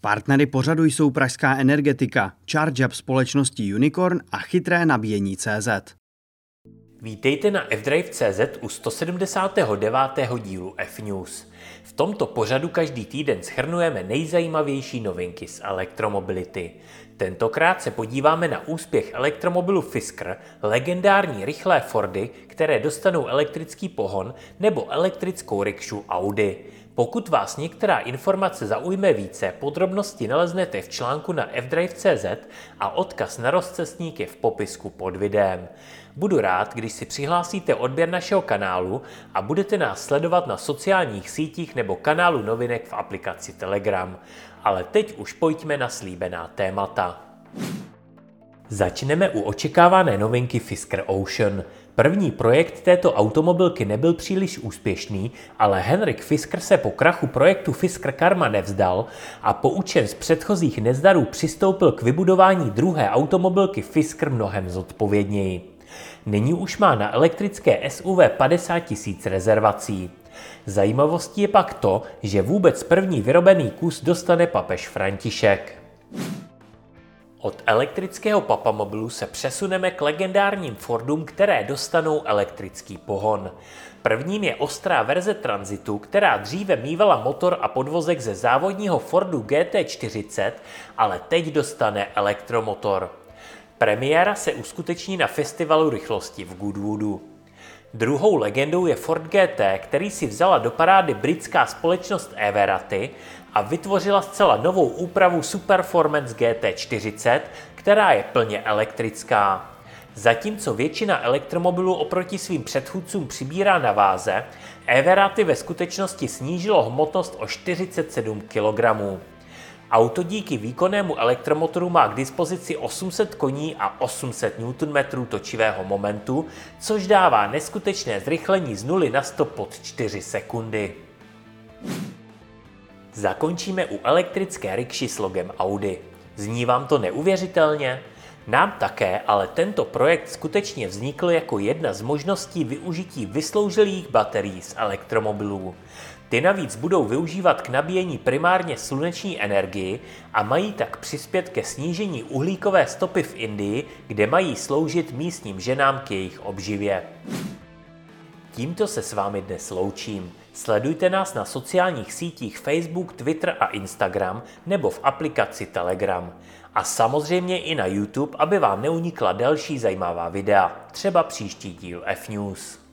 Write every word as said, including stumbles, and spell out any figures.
Partnery pořadu jsou pražská Energetika, ChargeUp společnosti Unicorn a chytré nabíjení tečka cé zet. Vítejte na fdrive tečka cé zet u sto sedmdesátého devátého dílu F-News. V tomto pořadu každý týden shrnujeme nejzajímavější novinky z elektromobility. Tentokrát se podíváme na úspěch elektromobilu Fisker, legendární rychlé Fordy, které dostanou elektrický pohon, nebo elektrickou rikšu Audi. Pokud vás některá informace zaujme více, podrobnosti naleznete v článku na fdrive tečka cé zet a odkaz na rozcestník je v popisku pod videem. Budu rád, když si přihlásíte odběr našeho kanálu a budete nás sledovat na sociálních sítích nebo kanálu novinek v aplikaci Telegram. Ale teď už pojďme na slíbená témata. Začneme u očekávané novinky Fisker Ocean. První projekt této automobilky nebyl příliš úspěšný, ale Henrik Fisker se po krachu projektu Fisker Karma nevzdal a poučen z předchozích nezdarů přistoupil k vybudování druhé automobilky Fisker mnohem zodpovědněji. Nyní už má na elektrické S U V padesát tisíc rezervací. Zajímavostí je pak to, že vůbec první vyrobený kus dostane papež František. Od elektrického papamobilu se přesuneme k legendárním Fordům, které dostanou elektrický pohon. Prvním je ostrá verze Transitu, která dříve mívala motor a podvozek ze závodního Fordu G T čtyřicet, ale teď dostane elektromotor. Premiéra se uskuteční na festivalu rychlosti v Goodwoodu. Druhou legendou je Ford G T, který si vzala do parády britská společnost Everati a vytvořila zcela novou úpravu Superformance G T čtyřicet, která je plně elektrická. Zatímco většina elektromobilů oproti svým předchůdcům přibírá na váze, Everati ve skutečnosti snížilo hmotnost o čtyřicet sedm kilogramů. Auto díky výkonnému elektromotoru má k dispozici osm set koní a osm set newtonmetrů točivého momentu, což dává neskutečné zrychlení z nuly na sto pod čtyři sekundy. Zakončíme u elektrické rikši s logem Audi. Zní vám to neuvěřitelně? Nám také, ale tento projekt skutečně vznikl jako jedna z možností využití vysloužilých baterií z elektromobilů. Ty navíc budou využívat k nabíjení primárně sluneční energii a mají tak přispět ke snížení uhlíkové stopy v Indii, kde mají sloužit místním ženám k jejich obživě. Tímto se s vámi dnes loučím. Sledujte nás na sociálních sítích Facebook, Twitter a Instagram nebo v aplikaci Telegram. A samozřejmě i na YouTube, aby vám neunikla další zajímavá videa, třeba příští díl F-News.